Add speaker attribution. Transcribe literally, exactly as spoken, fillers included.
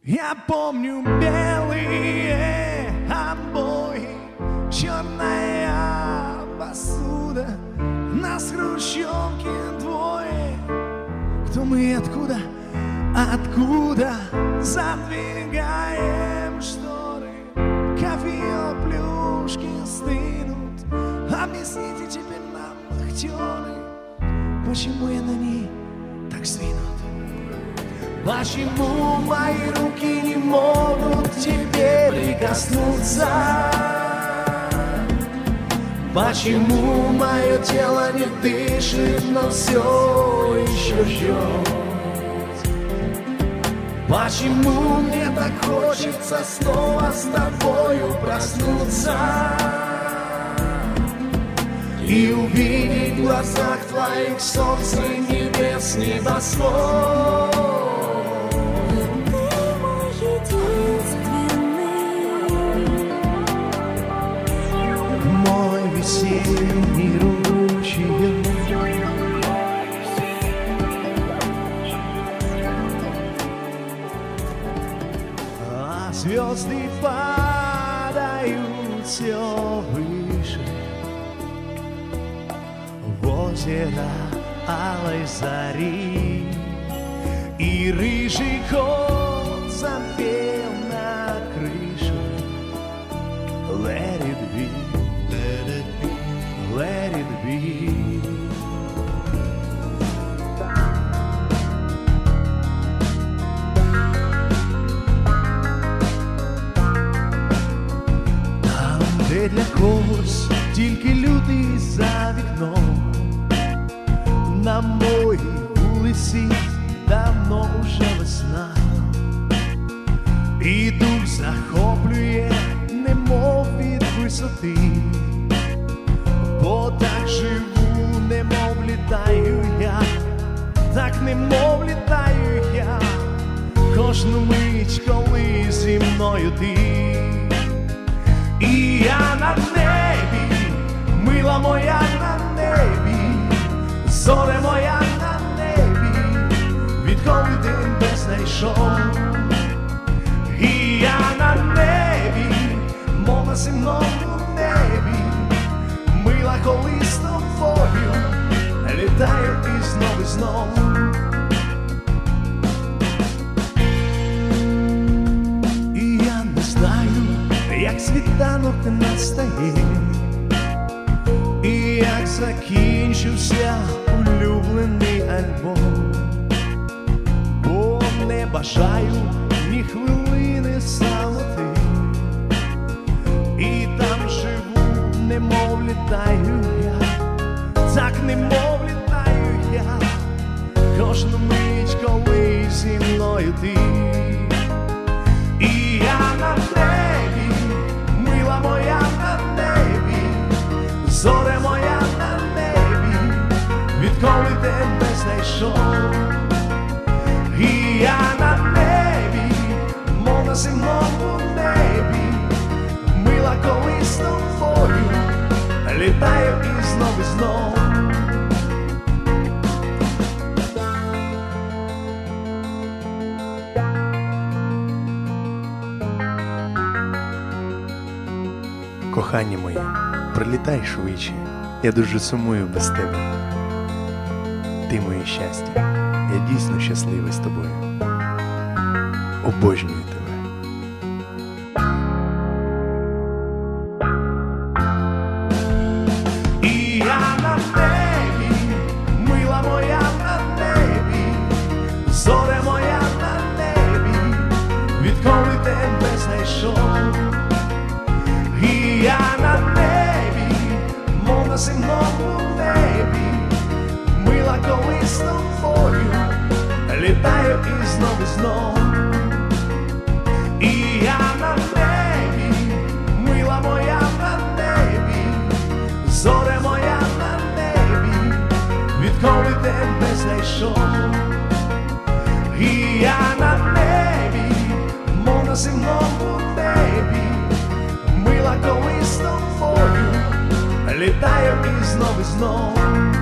Speaker 1: Я помню белые обои, черная посуда, нас в хрущевке двое. Кто мы, откуда, откуда задвигаем шторы, кофе, плюшки стынут. Объясните теперь нам, актеры, почему я на ней так свинут? Почему мои руки не могут к тебе прикоснуться? Почему мое тело не дышит, но все еще ждет? Почему мне так хочется снова с тобою проснуться и увидеть в глазах твоих солнце, небес, небосвод? Весенний ручей, а звезды падают все выше в озеро алой зари, и рыжий кот запел на крыше Let it be. Let it be. Там, де для когось тільки люди за вікном, на моїй вулиці давно уже весна, і дух захоплює, немов від висоти. Бо так живу, немов літаю я, так немов літаю я, кожну мить, коли зі мною ти. І я на небі, мила моя на небі, зоре моя на небі, відколи день без знайшов. І я на небі, мов на земному небі, мила, коли з тобою літаю і знов і знов. І я не знаю, як світанок настає, і як закінчився улюблений альбом, бо не бажаю ні хвилини самоти, і там живу, немов літаю я, так немов літаю я, кожну мить, коли зі мною ти. І я на небі, мила моя на небі, зоре моя на небі, відколи тебе знайшов. І я на небі, мов на земному небі, мила, коли з тобою літаю і знов і знов.
Speaker 2: Кохання моє, прилітай швидше, я дуже сумую без тебе. Ти моє щастя, я дійсно щасливий з тобою. Обожнюю тебе.
Speaker 1: Зоре моя на небі, відколи тебе знайшов. І я на небі, мов на земному небі, мила, коли з тобою літаю і знов і знов. І я на небі, мила моя на небі, зоре моя на небі, відколи тебе знайшов. І я на небі, мов на земному небі, мила, коли з тобою літаю і знов і знов.